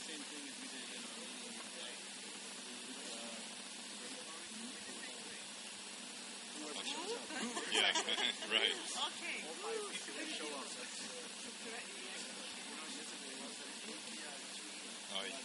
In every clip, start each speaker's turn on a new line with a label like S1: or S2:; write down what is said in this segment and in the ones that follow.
S1: Yeah, right. Oh, yeah.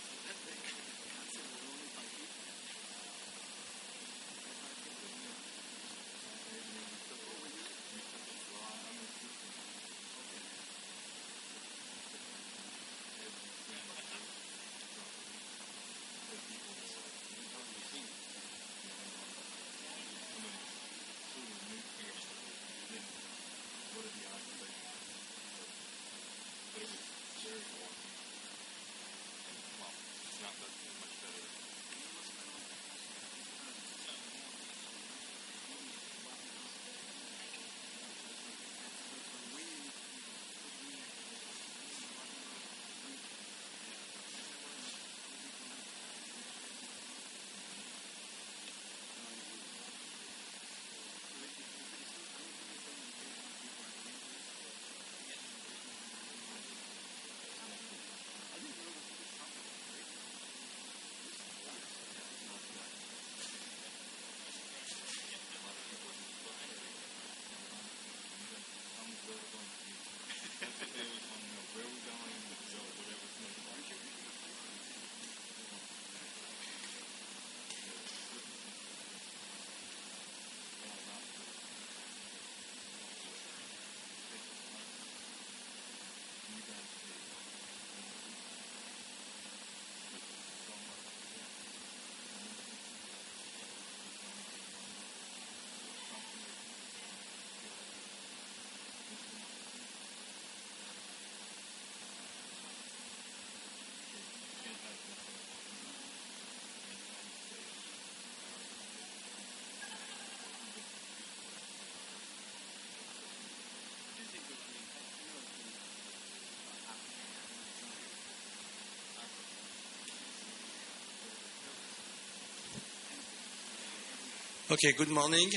S2: Okay, good morning.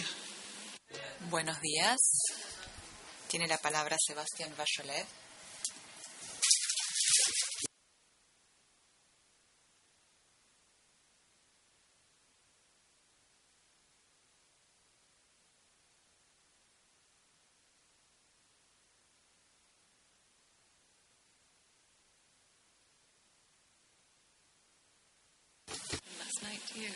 S3: Buenos días. Tiene la palabra Sebastián Bachelet.
S4: Last night too.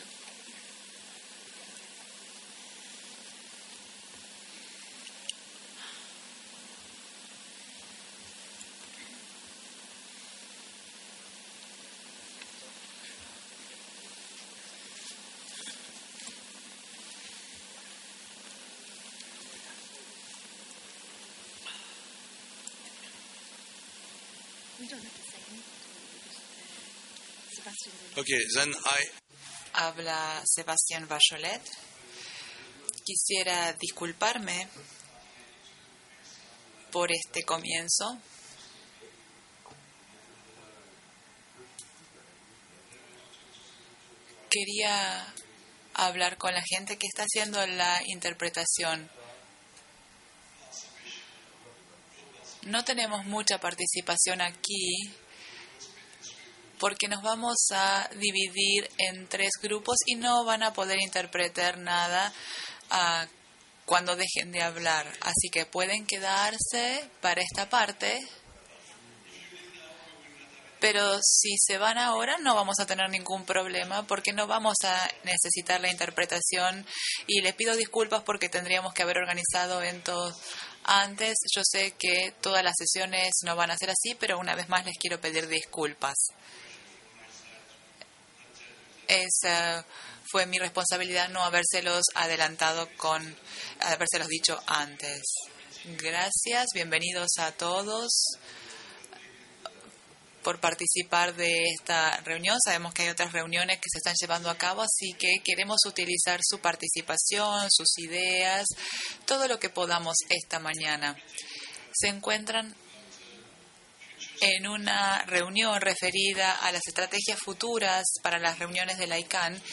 S4: We don't have to say anything. Sebastian.
S2: Okay, then
S3: Habla Sebastián Bachelet. Quisiera disculparme por este comienzo. Quería hablar con la gente que está haciendo la interpretación. No tenemos mucha participación aquí porque nos vamos a dividir en 3 grupos y no van a poder interpretar nada cuando dejen de hablar. Así que pueden quedarse para esta parte, pero si se van ahora no vamos a tener ningún problema porque no vamos a necesitar la interpretación y les pido disculpas porque tendríamos que haber organizado eventos antes. Yo sé que todas las sesiones no van a ser así, pero una vez más les quiero pedir disculpas. Esa fue mi responsabilidad no habérselos habérselos dicho antes. Gracias, bienvenidos a todos por participar de esta reunión. Sabemos que hay otras reuniones que se están llevando a cabo, así que queremos utilizar su participación, sus ideas, todo lo que podamos esta mañana. Se encuentran en una reunión referida a las estrategias futuras para las reuniones de la ICANN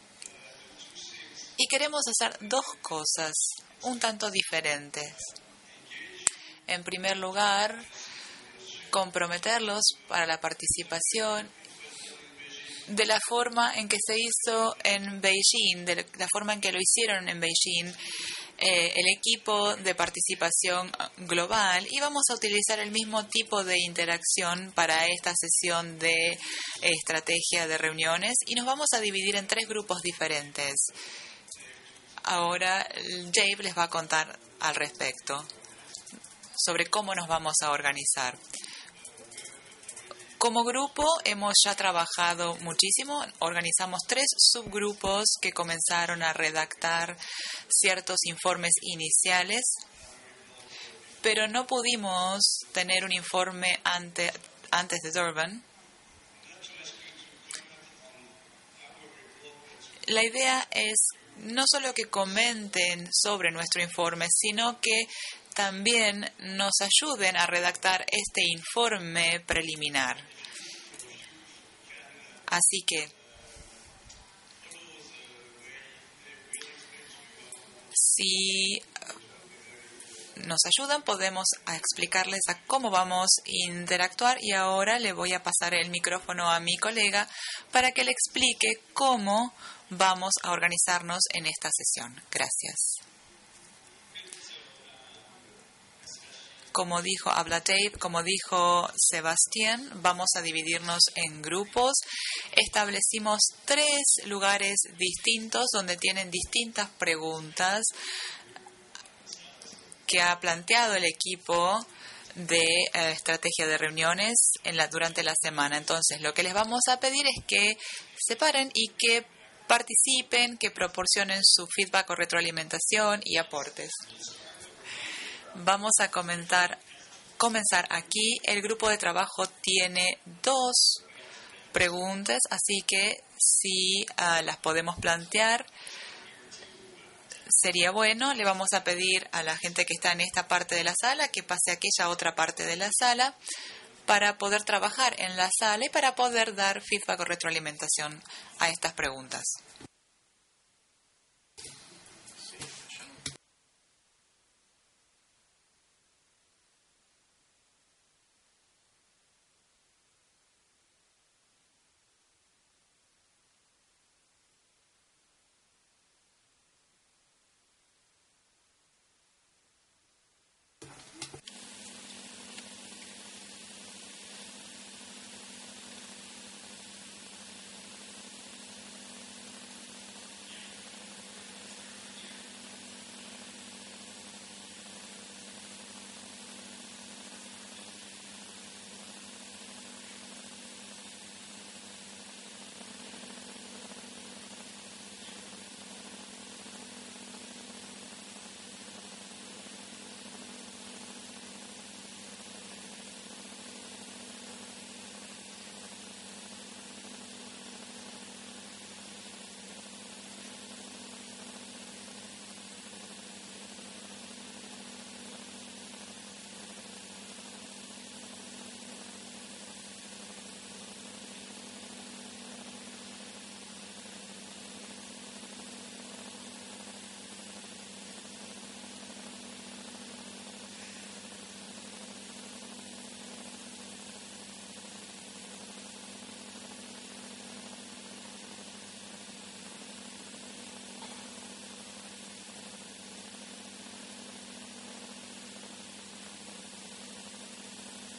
S3: y queremos hacer 2 cosas un tanto diferentes. En primer lugar, comprometerlos para la participación de la forma en que se hizo en Beijing, de la forma en que lo hicieron en Beijing, el equipo de participación global, y vamos a utilizar el mismo tipo de interacción para esta sesión de estrategia de reuniones y nos vamos a dividir en 3 grupos diferentes. Ahora Dave les va a contar al respecto sobre cómo nos vamos a organizar. Como grupo hemos ya trabajado muchísimo, organizamos 3 subgrupos que comenzaron a redactar ciertos informes iniciales, pero no pudimos tener un informe antes de Durban. La idea es no solo que comenten sobre nuestro informe, sino que también nos ayuden a redactar este informe preliminar. Así que, si nos ayudan, podemos explicarles a cómo vamos a interactuar, y ahora le voy a pasar el micrófono a mi colega para que le explique cómo vamos a organizarnos en esta sesión. Gracias. Como dijo Dave, como dijo Sebastián, vamos a dividirnos en grupos. Establecimos 3 lugares distintos donde tienen distintas preguntas que ha planteado el equipo de estrategia de reuniones durante la semana. Entonces, lo que les vamos a pedir es que se paren y que participen, que proporcionen su feedback o retroalimentación y aportes. Vamos a comenzar aquí. El grupo de trabajo tiene 2 preguntas, así que si las podemos plantear, sería bueno. Le vamos a pedir a la gente que está en esta parte de la sala que pase a aquella otra parte de la sala para poder trabajar en la sala y para poder dar feedback o retroalimentación a estas preguntas.